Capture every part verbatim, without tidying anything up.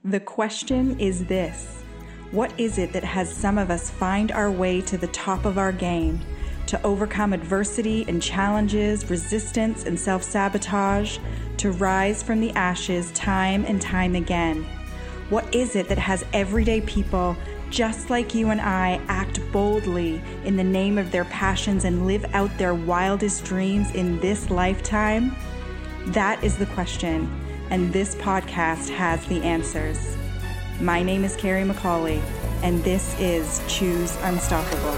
The question is this: what is it that has some of us find our way to the top of our game, to overcome adversity and challenges, resistance and self-sabotage, to rise from the ashes time and time again? What is it that has everyday people just like you and I act boldly in the name of their passions and live out their wildest dreams in this lifetime? That is the question, and this podcast has the answers. My name is Carrie McCauley, and this is Choose Unstoppable.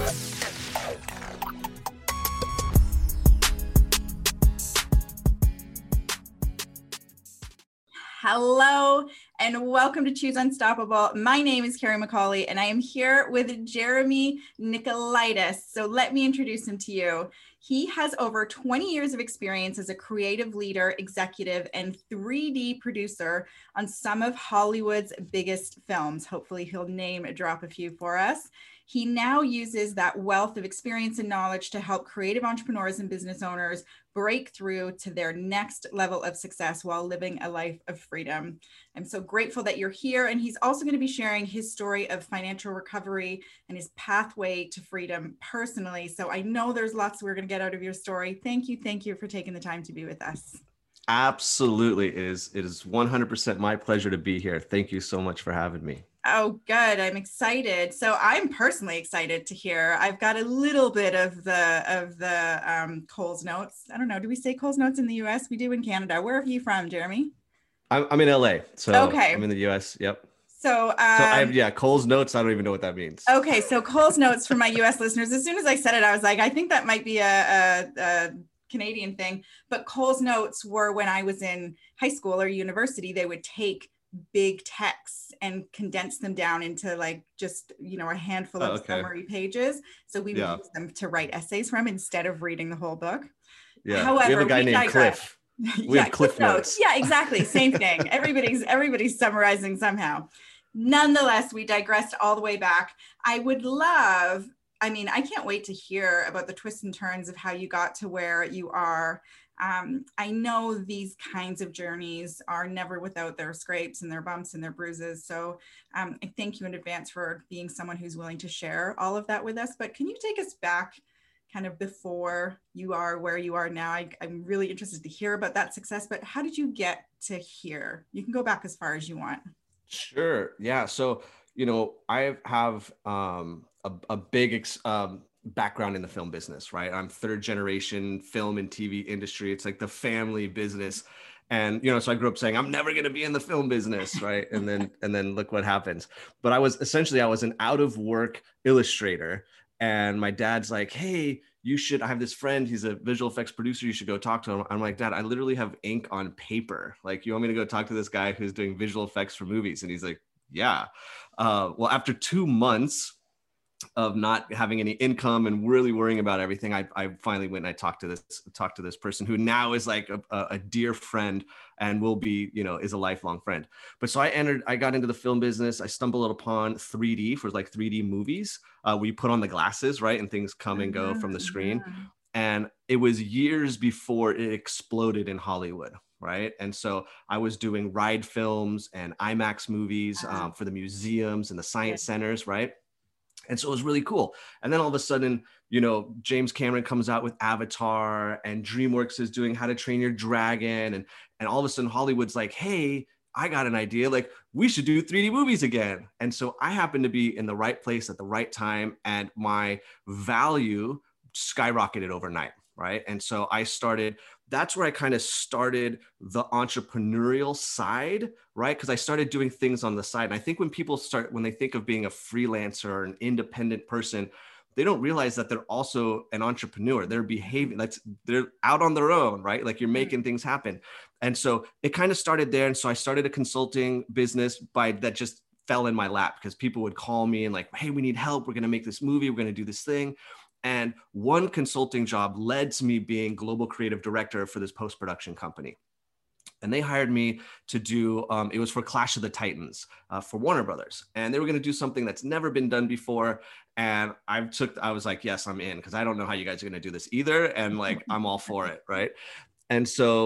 Hello, and welcome to Choose Unstoppable. My name is Carrie McCauley, and I am here with Jeremy Nicolaitis. So let me introduce him to you. He has over twenty years of experience as a creative leader, executive, and three D producer on some of Hollywood's biggest films. Hopefully he'll name drop a few for us. He now uses that wealth of experience and knowledge to help creative entrepreneurs and business owners break through to their next level of success while living a life of freedom. I'm so grateful that you're here. And he's also going to be sharing his story of financial recovery and his pathway to freedom personally. So I know there's lots we're going to get out of your story. Thank you. Thank you for taking the time to be with us. Absolutely. It is, it is one hundred percent my pleasure to be here. Thank you so much for having me. Oh, good. I'm excited. So I'm personally excited to hear. I've got a little bit of the of the um, Coles Notes. I don't know. Do we say Coles Notes in the U S? We do in Canada. Where are you from, Jeremy? I'm, I'm in L A. So okay. I'm in the U S. Yep. So, um, so I have, yeah, Coles Notes. I don't even know what that means. Okay. So Coles Notes for my U S listeners. As soon as I said it, I was like, I think that might be a, a, a Canadian thing. But Coles Notes were when I was in high school or university, they would take big texts and condense them down into like just, you know, a handful of oh, okay. summary pages. So we would yeah. use them to write essays from instead of reading the whole book. Yeah. However, we have a guy named digress. Cliff. We yeah, have Cliff notes. notes. Yeah, exactly. Same thing. Everybody's everybody's summarizing somehow. Nonetheless, we digressed all the way back. I would love, I mean, I can't wait to hear about the twists and turns of how you got to where you are. Um, I know these kinds of journeys are never without their scrapes and their bumps and their bruises. So um, I thank you in advance for being someone who's willing to share all of that with us. But can you take us back kind of before you are where you are now? I, I'm really interested to hear about that success, but how did you get to here? You can go back as far as you want. Sure. Yeah. So, you know, I have um, a, a big ex- um, background in the film business, right? I'm third generation film and T V industry. It's like the family business. And, you know, so I grew up saying, I'm never going to be in the film business. Right. And then, and then look what happens. But I was essentially, I was an out of work illustrator. And my dad's like, hey, you should, I have this friend, he's a visual effects producer. You should go talk to him. I'm like, Dad, I literally have ink on paper. Like, you want me to go talk to this guy who's doing visual effects for movies? And he's like, yeah. Uh, well, after two months, of not having any income and really worrying about everything, I, I finally went and I talked to this talked to this person who now is like a, a dear friend and will be, you know, is a lifelong friend. But so I entered, I got into the film business. I stumbled upon three D for like three D movies. Uh, where you put on the glasses, right, and things come and go from the screen. And it was years before it exploded in Hollywood. Right. And so I was doing ride films and IMAX movies um, for the museums and the science centers. Right. And so it was really cool. And then all of a sudden, you know, James Cameron comes out with Avatar and DreamWorks is doing How to Train Your Dragon. And, and all of a sudden Hollywood's like, hey, I got an idea. Like, we should do three D movies again. And so I happened to be in the right place at the right time. And my value skyrocketed overnight. Right. And so I started, that's where I kind of started the entrepreneurial side, right? Because I started doing things on the side. And I think when people start, when they think of being a freelancer or an independent person, they don't realize that they're also an entrepreneur. They're behaving, like they're out on their own, right? Like you're making things happen. And so it kind of started there. And so I started a consulting business by that just fell in my lap because people would call me and like, hey, we need help. We're going to make this movie. We're going to do this thing. And one consulting job led to me being global creative director for this post-production company. And they hired me to do, um, it was for Clash of the Titans uh, for Warner Brothers. And they were going to do something that's never been done before. And I took, I was like, yes, I'm in, because I don't know how you guys are going to do this either. And like, I'm all for it. Right. And so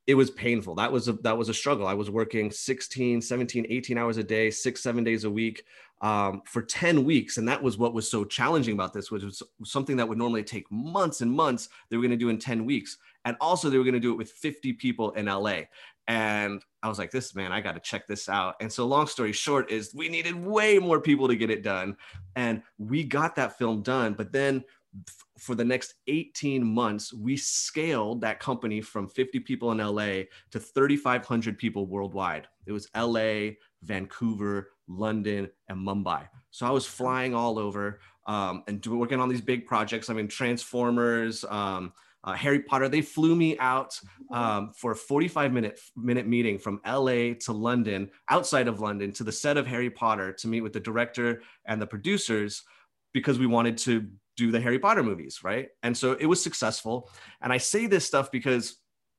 it was painful. That was a, that was a struggle. I was working sixteen, seventeen, eighteen hours a day, six, seven days a week, um, for ten weeks. And that was what was so challenging about this, which was something that would normally take months and months. They were going to do in ten weeks. And also they were going to do it with fifty people in L A. And I was like, this, man, I got to check this out. And so long story short is we needed way more people to get it done. And we got that film done. But then for the next eighteen months, we scaled that company from fifty people in L A to thirty-five hundred people worldwide. It was L A, Vancouver, London, and Mumbai. So I was flying all over um, and do, working on these big projects. I mean, Transformers, um, uh, Harry Potter. They flew me out um, for a forty-five minute minute meeting from L A to London, outside of London, to the set of Harry Potter to meet with the director and the producers, because we wanted to do the Harry Potter movies, right? And so it was successful. And I say this stuff because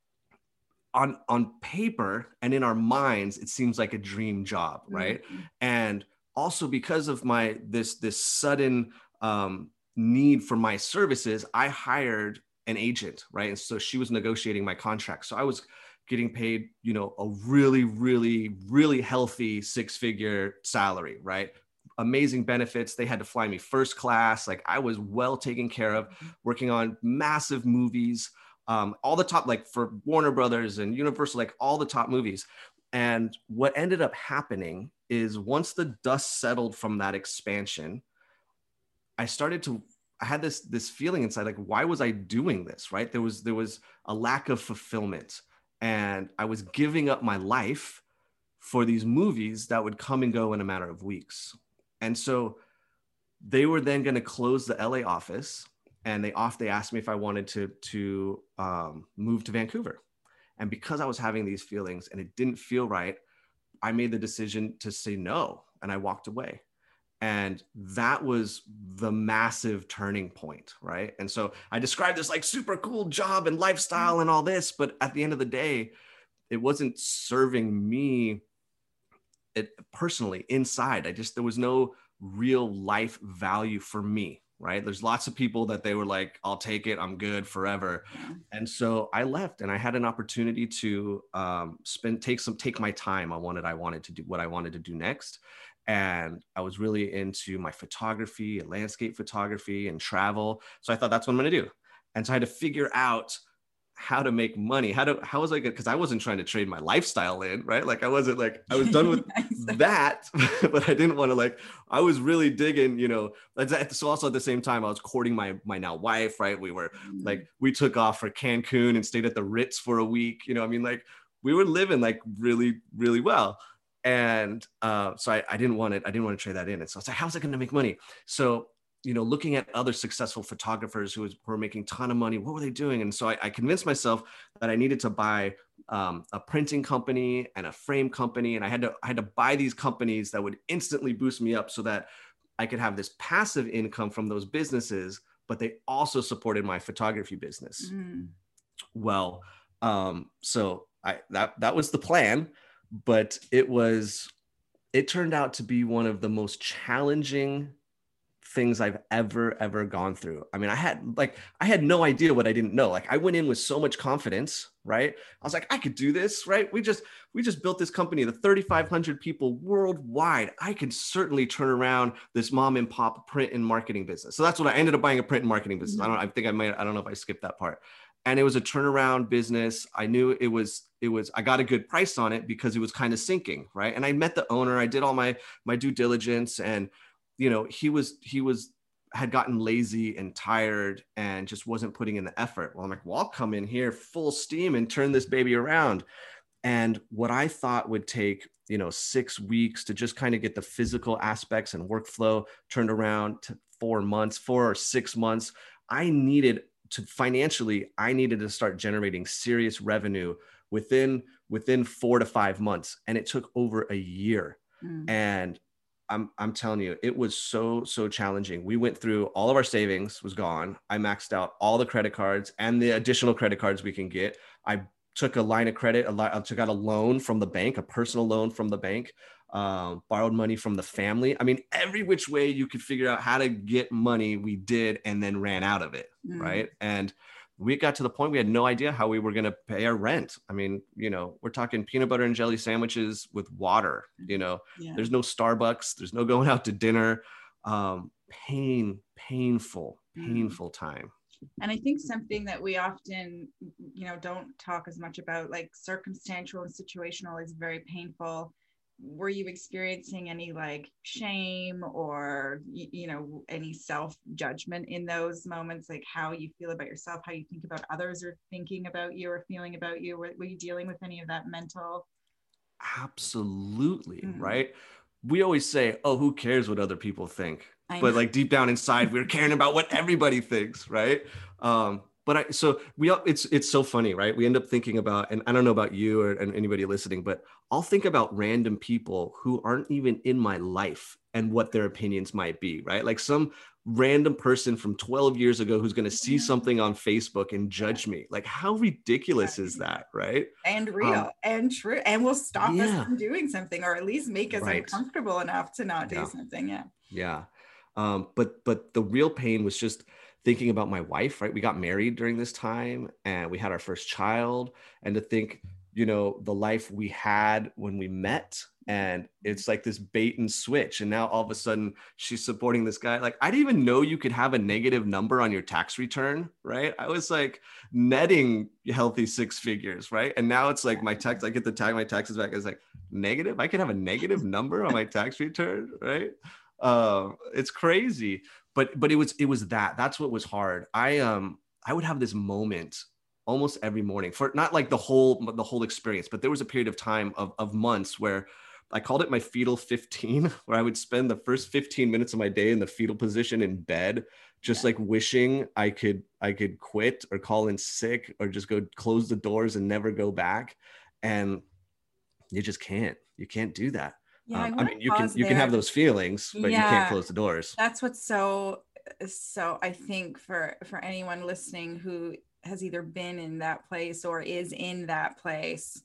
on, on paper and in our minds, it seems like a dream job, right? Mm-hmm. And also because of my, this, this sudden um, need for my services, I hired an agent, right? And so she was negotiating my contract. So I was getting paid, you know, a really, really, really healthy six-figure salary, right? Amazing benefits. They had to fly me first class. Like I was well taken care of, working on massive movies, um, all the top, like for Warner Brothers and Universal, like all the top movies. And what ended up happening is once the dust settled from that expansion, I started to, I had this, this feeling inside, like, why was I doing this? Right? There was, there was a lack of fulfillment, and I was giving up my life for these movies that would come and go in a matter of weeks. And so they were then going to close the L A office, and they off they asked me if I wanted to to um, move to Vancouver. And because I was having these feelings and it didn't feel right, I made the decision to say no, and I walked away. And that was the massive turning point, right? And so I described this like super cool job and lifestyle and all this, but at the end of the day, it wasn't serving me it personally inside. I just, there was no real life value for me, right? There's lots of people that they were like, I'll take it, I'm good forever. Yeah. And so I left, and I had an opportunity to um, spend, take some, take my time on what I wanted to do, what I wanted to do next. And I was really into my photography, landscape photography and travel. So I thought that's what I'm going to do. And so I had to figure out how to make money. How to, how was I good? Because I wasn't trying to trade my lifestyle in, right? Like I wasn't like, I was done with that, but I didn't want to like, I was really digging, you know, so also at the same time, I was courting my, my now wife, right? We were mm-hmm. like, we took off for Cancun and stayed at the Ritz for a week. You know, I mean, like we were living like really, really well. And uh, so I, I didn't want it. I didn't want to trade that in. And so I was like, how's it going to make money? So you know, looking at other successful photographers who, was, who were making a ton of money, what were they doing? And so I, I convinced myself that I needed to buy um, a printing company and a frame company. And I had to, I had to buy these companies that would instantly boost me up so that I could have this passive income from those businesses, but they also supported my photography business. Mm. Well, um, so I, that, that was the plan, but it was, it turned out to be one of the most challenging things I've ever, ever gone through. I mean, I had like, I had no idea what I didn't know. Like I went in with so much confidence, right? I was like, I could do this, right? We just, we just built this company, the thirty-five hundred people worldwide. I could certainly turn around this mom and pop print and marketing business. So that's what I ended up buying, a print and marketing business. Mm-hmm. I don't, I think I might, I don't know if I skipped that part. And it was a turnaround business. I knew it was, it was, I got a good price on it because it was kind of sinking, right? And I met the owner, I did all my, my due diligence, and you know, he was, he was, had gotten lazy and tired and just wasn't putting in the effort. Well, I'm like, well, I'll come in here full steam and turn this baby around. And what I thought would take, you know, six weeks to just kind of get the physical aspects and workflow turned around to four months, four or six months, I needed to financially, I needed to start generating serious revenue within, within four to five months. And it took over a year. Mm. And I'm, I'm telling you, it was so, so challenging. We went through all of our savings was gone. I maxed out all the credit cards and the additional credit cards we can get. I took a line of credit. A li- I took out a loan from the bank, a personal loan from the bank, um, borrowed money from the family. I mean, every which way you could figure out how to get money, we did, and then ran out of it. Mm. Right. And we got to the point we had no idea how we were going to pay our rent. I mean, you know, we're talking peanut butter and jelly sandwiches with water, you know, yeah. There's no Starbucks, there's no going out to dinner. Um, pain, painful, painful mm. time. And I think something that we often, you know, don't talk as much about, like circumstantial and situational, is very painful. Were you experiencing any like shame or, you know, any self-judgment in those moments, like how you feel about yourself, how you think about others are thinking about you or feeling about you? Were, were you dealing with any of that mental? Absolutely. Mm-hmm. Right. We always say, oh, who cares what other people think? But like deep down inside, we're caring about what everybody thinks. Right. Um, But I, so we, it's, it's so funny, right? We end up thinking about, and I don't know about you or and anybody listening, but I'll think about random people who aren't even in my life and what their opinions might be, right? Like some random person from twelve years ago who's going to see something on Facebook and judge me. Like, how ridiculous is that, right? And real um, and true, and will stop yeah. us from doing something, or at least make us right. uncomfortable enough to not do yeah. something. Yeah. Yeah. Um, but, but the real pain was just thinking about my wife, right? We got married during this time and we had our first child, and to think, you know, the life we had when we met, and it's like this bait and switch. And now all of a sudden she's supporting this guy. Like, I didn't even know you could have a negative number on your tax return, right? I was like netting healthy six figures, right? And now it's like my tax, I get the tag, my taxes back. It's like negative. I could have a negative number on my tax return, right? Uh, it's crazy. But but it was it was that that's what was hard. I um I would have this moment almost every morning, for not like the whole the whole experience, but there was a period of time of of months where I called it my fetal fifteen, where I would spend the first fifteen minutes of my day in the fetal position in bed, just yeah. like wishing I could I could quit or call in sick or just go close the doors and never go back. And you just can't. You can't do that. Yeah, um, I, I mean, you can you there. can have those feelings, but yeah, you can't close the doors. That's what's so so. I think for for anyone listening who has either been in that place or is in that place,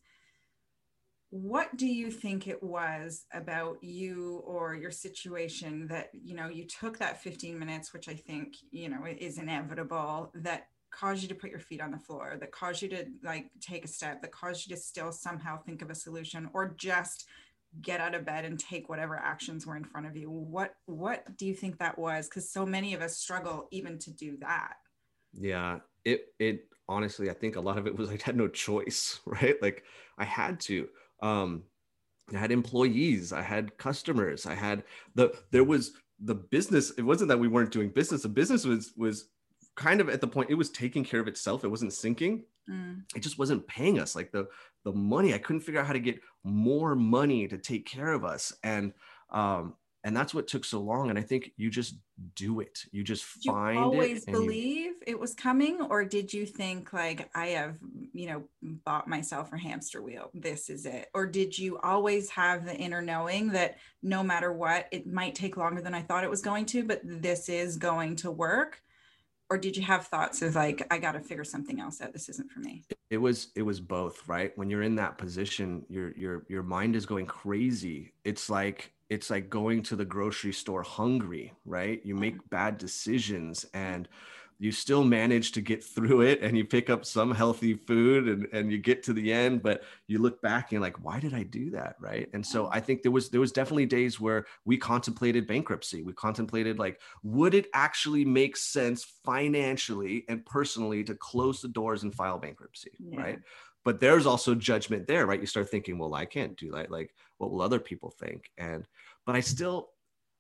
what do you think it was about you or your situation that, you know, you took that fifteen minutes, which I think, you know, is inevitable, that caused you to put your feet on the floor, that caused you to like take a step, that caused you to still somehow think of a solution, or just get out of bed and take whatever actions were in front of you? What what do you think that was? Because so many of us struggle even to do that. Yeah, it it honestly, I think a lot of it was I had no choice, right? Like I had to. Um, I had employees, I had customers, I had the there was the business. It wasn't that we weren't doing business. The business was was kind of at the point it was taking care of itself. It wasn't sinking. Mm. It just wasn't paying us like the the money. I couldn't figure out how to get more money to take care of us. And um, and that's what took so long. And I think you just do it. You just did find it. You always believe you... it was coming, or did you think like, I have, you know, bought myself a hamster wheel, this is it? Or did you always have the inner knowing that no matter what, it might take longer than I thought it was going to, but this is going to work? Or did you have thoughts of like, I got to figure something else out, this isn't for me? It was, it was both, right? When you're in that position, your, your, your mind is going crazy. It's like, it's like going to the grocery store hungry, right? You make bad decisions and you still manage to get through it, and you pick up some healthy food and, and you get to the end, but you look back and you're like, why did I do that? Right. And so I think there was, there was definitely days where we contemplated bankruptcy. We contemplated like, would it actually make sense financially and personally to close the doors and file bankruptcy? Yeah. Right. But there's also judgment there, right? You start thinking, well, I can't do that. Like, what will other people think? And, but I still,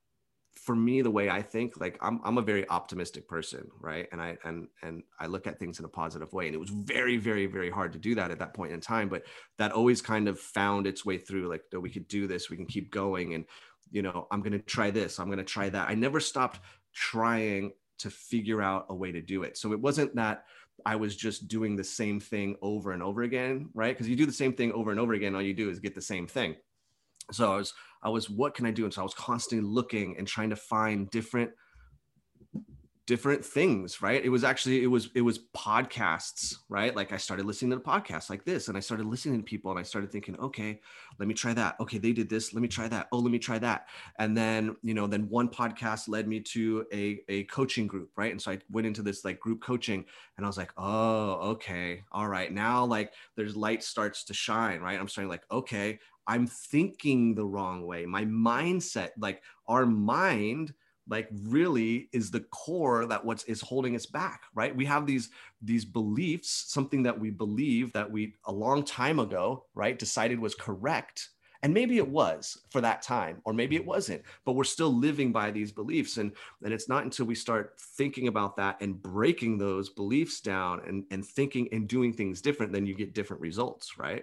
for me, the way I think, like I'm, I'm a very optimistic person, right? And I, and, and I look at things in a positive way. And it was very, very, very hard to do that at that point in time, but that always kind of found its way through, like, oh, we could do this, we can keep going. And, you know, I'm going to try this, I'm going to try that. I never stopped trying to figure out a way to do it. So it wasn't that I was just doing the same thing over and over again, right? Because you do the same thing over and over again, all you do is get the same thing. So I was, I was, what can I do? And so I was constantly looking and trying to find different, different things, right? It was actually, it was, it was podcasts, right? Like I started listening to podcasts like this, and I started listening to people, and I started thinking, okay, let me try that. Okay, they did this. Let me try that. Oh, let me try that. And then, you know, then one podcast led me to a, a coaching group, right? And so I went into this like group coaching, and I was like, oh, okay. All right. Now like there's light starts to shine, right? I'm starting like, okay, I'm thinking the wrong way. My mindset, like our mind, like really is the core that what's is holding us back, right? We have these these beliefs, something that we believe that we a long time ago, right, decided was correct, and maybe it was for that time, or maybe it wasn't, but we're still living by these beliefs. And and it's not until we start thinking about that and breaking those beliefs down and and thinking and doing things different, then you get different results, right?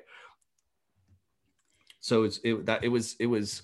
So it's it that it was it was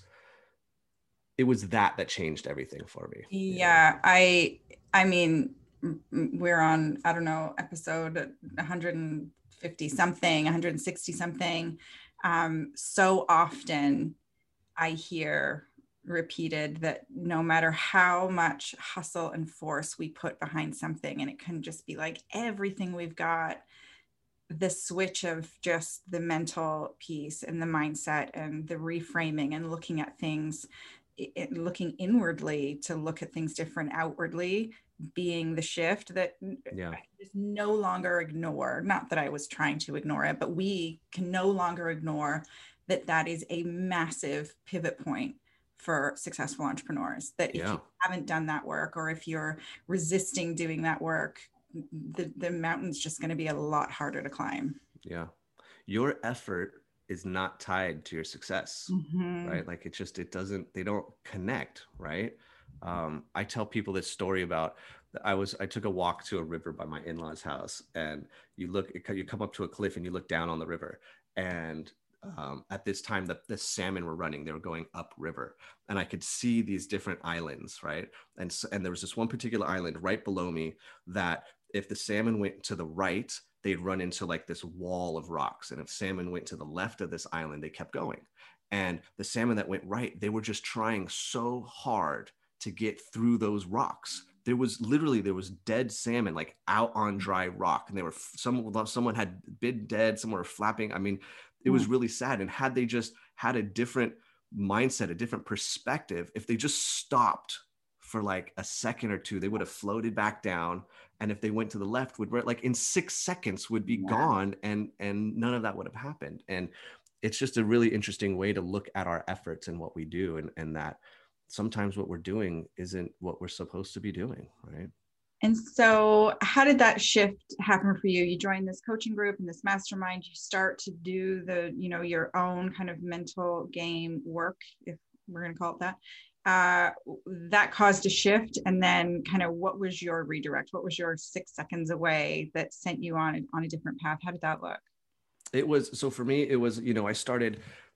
it was that that changed everything for me. Yeah, I I mean, we're on, I don't know, episode one hundred fifty something, one hundred sixty something. Um, so often I hear repeated that no matter how much hustle and force we put behind something, and it can just be like everything we've got, the switch of just the mental piece and the mindset and the reframing and looking at things, it, looking inwardly to look at things different outwardly, being the shift that Yeah. I just no longer ignore. Not that I was trying to ignore it, but we can no longer ignore that that is a massive pivot point for successful entrepreneurs. That if Yeah. you haven't done that work, or if you're resisting doing that work, the, the mountain's just going to be a lot harder to climb. Yeah. Your effort is not tied to your success, Mm-hmm. right? Like it just, it doesn't, they don't connect, right? Um, I tell people this story about, I was, I took a walk to a river by my in-laws house, and you look, you come up to a cliff and you look down on the river. And um, at this time, the, the salmon were running, they were going upriver, and I could see these different islands, right? And, so, and there was this one particular island right below me that if the salmon went to the right, they'd run into like this wall of rocks. And if salmon went to the left of this island, they kept going. And the salmon that went right, they were just trying so hard to get through those rocks. There was literally, there was dead salmon like out on dry rock. And they were, some, someone had been dead, someone were flapping. I mean, it was really sad. And had they just had a different mindset, a different perspective, if they just stopped for like a second or two, they would have floated back down. And if they went to the left, would like in six seconds would be yeah. gone, and and none of that would have happened. And it's just a really interesting way to look at our efforts and what we do, and and that sometimes what we're doing isn't what we're supposed to be doing, right? And so how did that shift happen for you? You joined this coaching group and this mastermind, you start to do the, you know, your own kind of mental game work, if we're going to call it that. Uh, that caused a shift. And then kind of what was your redirect? What was your six seconds away that sent you on, a, on a different path? How did that look? It was, so for me, it was, you know, I started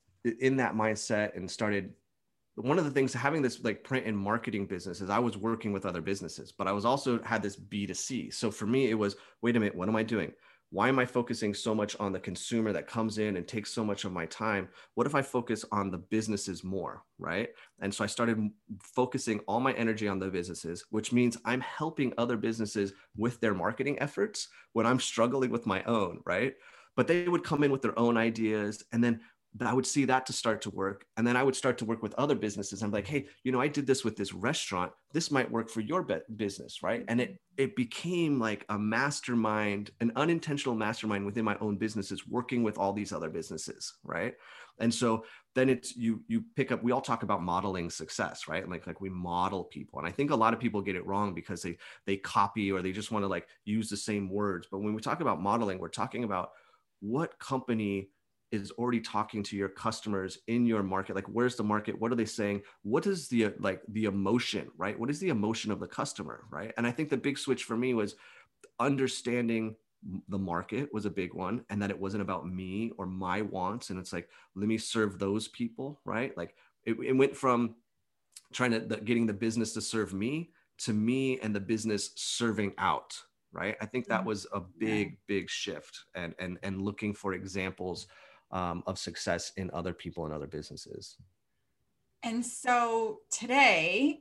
in that mindset and started, one of the things having this like print and marketing business is I was working with other businesses, but I was also had this B to C. So for me, it was, wait a minute, what am I doing? Why am I focusing so much on the consumer that comes in and takes so much of my time? What if I focus on the businesses more, right? And so I started focusing all my energy on the businesses, which means I'm helping other businesses with their marketing efforts when I'm struggling with my own, right? But they would come in with their own ideas, and then I would see that to start to work. And then I would start to work with other businesses. I'm like, hey, you know, I did this with this restaurant. This might work for your business, right? And it it became like a mastermind, an unintentional mastermind within my own businesses, working with all these other businesses, right? And so then it's you you pick up. We all talk about modeling success, right? Like like we model people, and I think a lot of people get it wrong because they they copy or they just want to like use the same words. But when we talk about modeling, we're talking about what company is already talking to your customers in your market. Like, where's the market? What are they saying? What is the, like the emotion, right? What is the emotion of the customer, right? And I think the big switch for me was understanding the market was a big one, and that it wasn't about me or my wants. And it's like, let me serve those people, right? Like it, it went from trying to, the, getting the business to serve me to me and the business serving out, right? I think that was a big, big shift, and, and, and looking for examples Um, of success in other people and other businesses. And so today,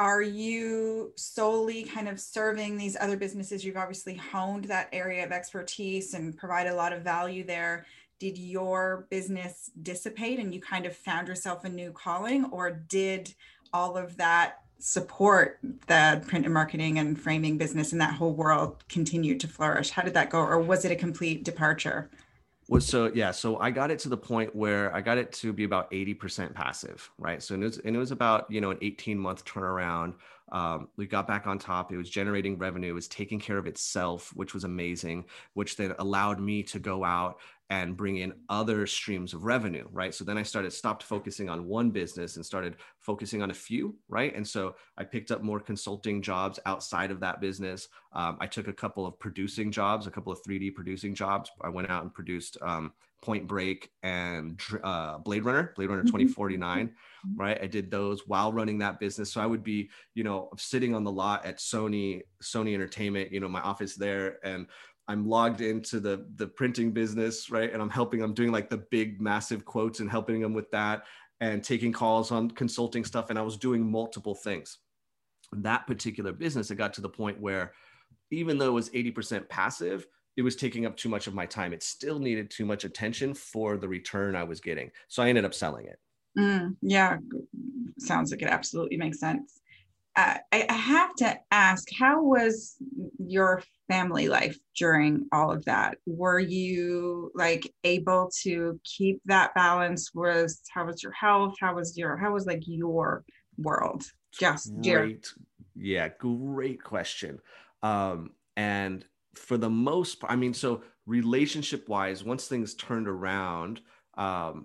are you solely kind of serving these other businesses? You've obviously honed that area of expertise and provide a lot of value there. Did your business dissipate and you kind of found yourself a new calling, or did all of that support the print and marketing and framing business and that whole world continue to flourish? How did that go? Or was it a complete departure? Well, so yeah, so I got it to the point where I got it to be about eighty percent passive, right? So and it was, and it was about, you know, an eighteen month turnaround. Um, we got back on top. It was generating revenue. It was taking care of itself, which was amazing, which then allowed me to go out and bring in other streams of revenue, right? So then I started, stopped focusing on one business and started focusing on a few, right? And so I picked up more consulting jobs outside of that business. Um, I took a couple of producing jobs, a couple of three D producing jobs. I went out and produced um, Point Break and uh, Blade Runner, Blade Runner twenty forty-nine, right? I did those while running that business. So I would be, you know, sitting on the lot at Sony, Sony Entertainment, you know, my office there, and I'm logged into the the printing business, right? And I'm helping, I'm doing like the big, massive quotes and helping them with that and taking calls on consulting stuff. And I was doing multiple things. That particular business, it got to the point where even though it was eighty percent passive, it was taking up too much of my time. It still needed too much attention for the return I was getting. So I ended up selling it. Mm, yeah, sounds like it absolutely makes sense. Uh, I, I have to ask, how was your family life during all of that? Were you like able to keep that balance? Was how was your health? How was your how was like your world? Just great, yeah, great question. Um, and for the most part, I mean, so relationship wise, once things turned around, um,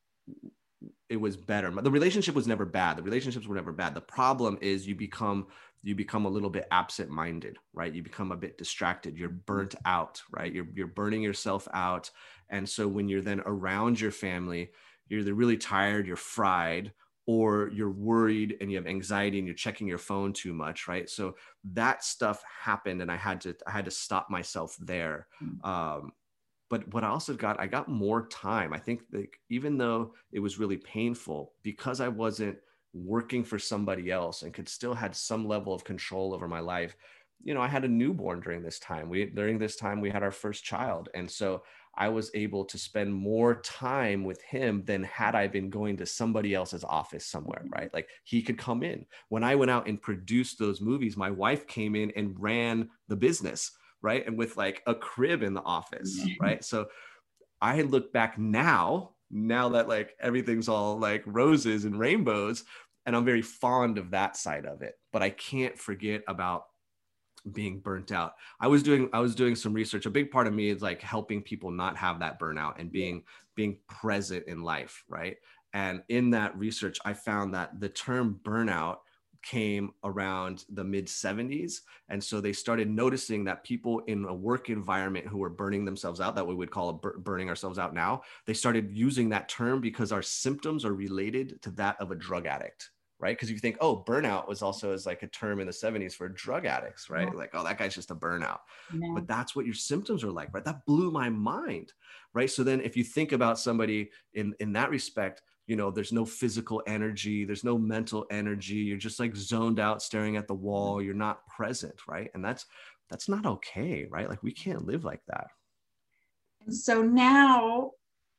it was better. The relationship was never bad. The relationships were never bad. The problem is you become you become a little bit absent-minded, right? You become a bit distracted. You're burnt out, right? You're you're burning yourself out. And so when you're then around your family, you're either really tired, you're fried, or you're worried and you have anxiety and you're checking your phone too much, right? So that stuff happened, and I had to I had to stop myself there. Um, but what I also got, I got more time. I think that even though it was really painful, because I wasn't working for somebody else and could still had some level of control over my life, you know, I had a newborn during this time. We, during this time, we had our first child. And so I was able to spend more time with him than had I been going to somebody else's office somewhere, right? Like he could come in. When I went out and produced those movies, my wife came in and ran the business, right? And with like a crib in the office, right? So I look back now, now that like everything's all like roses and rainbows, and I'm very fond of that side of it, but I can't forget about being burnt out. I was doing, I was doing some research. A big part of me is like helping people not have that burnout and being, being present in life, right? And in that research, I found that the term burnout came around the mid seventies. And so they started noticing that people in a work environment who were burning themselves out, that we would call a bur- burning ourselves out now, they started using that term because our symptoms are related to that of a drug addict, right? Because you think, oh, burnout was also as like a term in the seventies for drug addicts, right? Yeah. Like, oh, that guy's just a burnout. Yeah. But that's what your symptoms are like, right? That blew my mind, right? So then if you think about somebody in, in that respect, you know, there's no physical energy, there's no mental energy. You're just like zoned out, staring at the wall. You're not present, right? And that's, that's not okay, right? Like we can't live like that. And so now,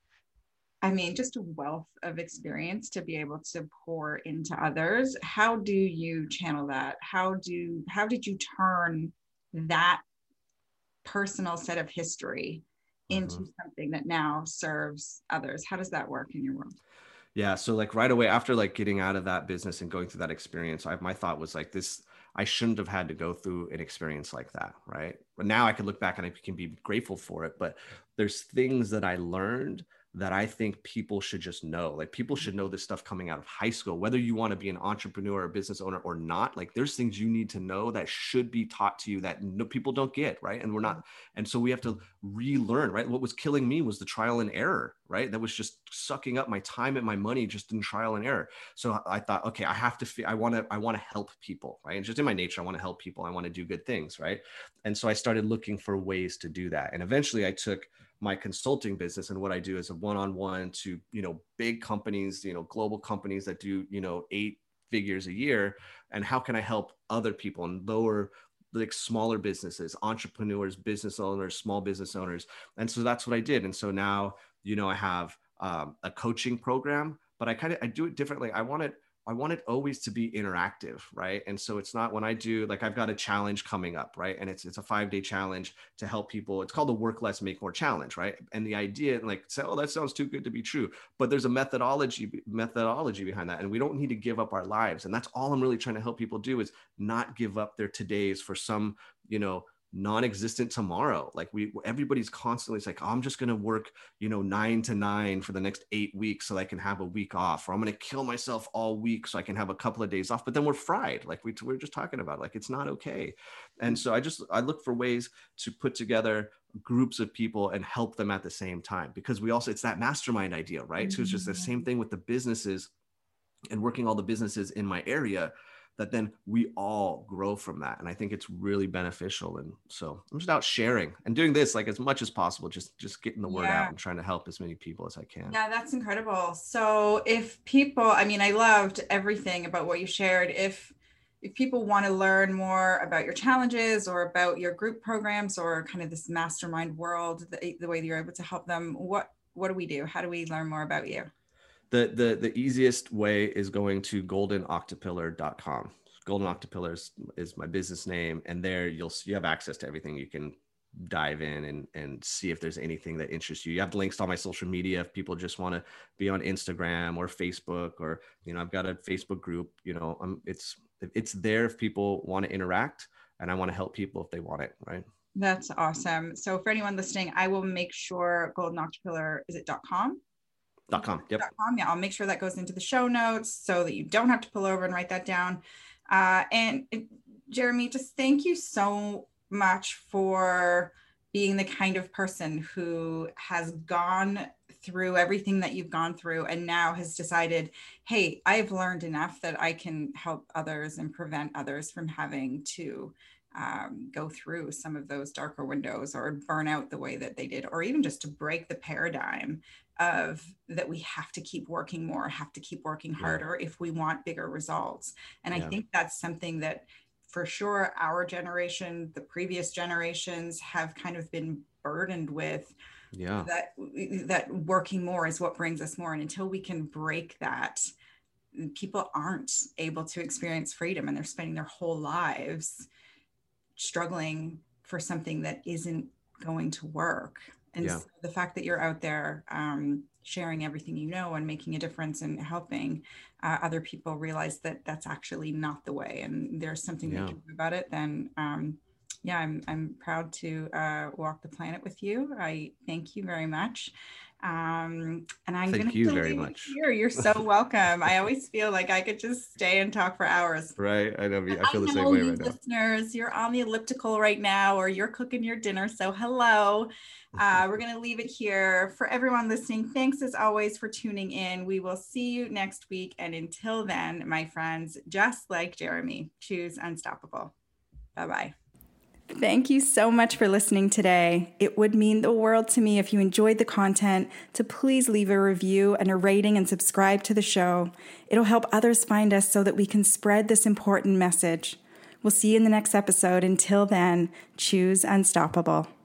I mean, just a wealth of experience to be able to pour into others. How do you channel that? How do, how did you turn that personal set of history into mm-hmm. something that now serves others? How does that work in your world? Yeah. So like right away after like getting out of that business and going through that experience, I, my thought was like this, I shouldn't have had to go through an experience like that. Right. But now I can look back and I can be grateful for it. But there's things that I learned that I think people should just know. Like people should know this stuff coming out of high school, whether you want to be an entrepreneur or a business owner or not. Like there's things you need to know that should be taught to you that no, people don't get, right? And we're not, and so we have to relearn, right? What was killing me was the trial and error, right? That was just sucking up my time and my money just in trial and error. So I thought, okay, I have to, I want to, I want to help people, right? And just in my nature, I want to help people. I want to do good things, right? And so I started looking for ways to do that. And eventually I took my consulting business, and what I do is a one-on-one to, you know, big companies, you know, global companies that do, you know, eight figures a year. And how can I help other people and lower, like smaller businesses, entrepreneurs, business owners, small business owners. And so that's what I did. And so now, you know, I have um, a coaching program, but I kind of, I do it differently. I want it, I want it always to be interactive, right? And so it's not when I do, like I've got a challenge coming up, right? And it's it's a five day challenge to help people. It's called the Work Less, Make More challenge, right? And the idea, like, say, oh, that sounds too good to be true. But there's a methodology methodology behind that, and we don't need to give up our lives. And that's all I'm really trying to help people do is not give up their todays for some, you know, non-existent tomorrow. Like we, everybody's constantly, it's like, oh, I'm just going to work, you know, nine to nine for the next eight weeks so I can have a week off, or I'm going to kill myself all week so I can have a couple of days off. But then we're fried. Like we, we were just talking about, like, it's not okay. And so I just, I look for ways to put together groups of people and help them at the same time, because we also, it's that mastermind idea, right? Mm-hmm. So it's just the same thing with the businesses and working all the businesses in my area, that then we all grow from that. And I think it's really beneficial. And so I'm just out sharing and doing this like as much as possible, just, just getting the word yeah. out and trying to help as many people as I can. Yeah, that's incredible. So if people, I mean, I loved everything about what you shared. If, if people want to learn more about your challenges or about your group programs or kind of this mastermind world, the, the way that you're able to help them, what, what do we do? How do we learn more about you? The, the, the easiest way is going to golden octopillar dot com. Golden Octopillar is, is my business name. And there you'll you have access to everything. You can dive in and, and see if there's anything that interests you. You have links to all my social media. If people just want to be on Instagram or Facebook, or, you know, I've got a Facebook group, you know, um, it's, it's there if people want to interact, and I want to help people if they want it. Right. That's awesome. So for anyone listening, I will make sure Golden Octopillar, is it .com? Dot com. Yep. .com. Yeah, I'll make sure that goes into the show notes so that you don't have to pull over and write that down. Uh, and it, Jeremy, just thank you so much for being the kind of person who has gone through everything that you've gone through and now has decided, hey, I've learned enough that I can help others and prevent others from having to um, go through some of those darker windows or burn out the way that they did, or even just to break the paradigm of that we have to keep working more, have to keep working harder yeah. if we want bigger results. And yeah. I think that's something that for sure our generation, the previous generations have kind of been burdened with. Yeah. That that working more is what brings us more. And until we can break that, people aren't able to experience freedom, and they're spending their whole lives struggling for something that isn't going to work. And yeah. so the fact that you're out there um, sharing everything you know and making a difference and helping uh, other people realize that that's actually not the way, and there's something yeah. they can do about it, then um, yeah, I'm I'm proud to uh, walk the planet with you. I thank you very much. Um, and I'm Thank gonna you very much. Here. You're so welcome. I always feel like I could just stay and talk for hours. Right. I know. I feel I the know same way you right now. Listeners, you're on the elliptical right now, or you're cooking your dinner. So hello. Uh, we're going to leave it here. For everyone listening, thanks as always for tuning in. We will see you next week. And until then, my friends, just like Jeremy, choose unstoppable. Bye-bye. Thank you so much for listening today. It would mean the world to me if you enjoyed the content to please leave a review and a rating and subscribe to the show. It'll help others find us so that we can spread this important message. We'll see you in the next episode. Until then, choose unstoppable.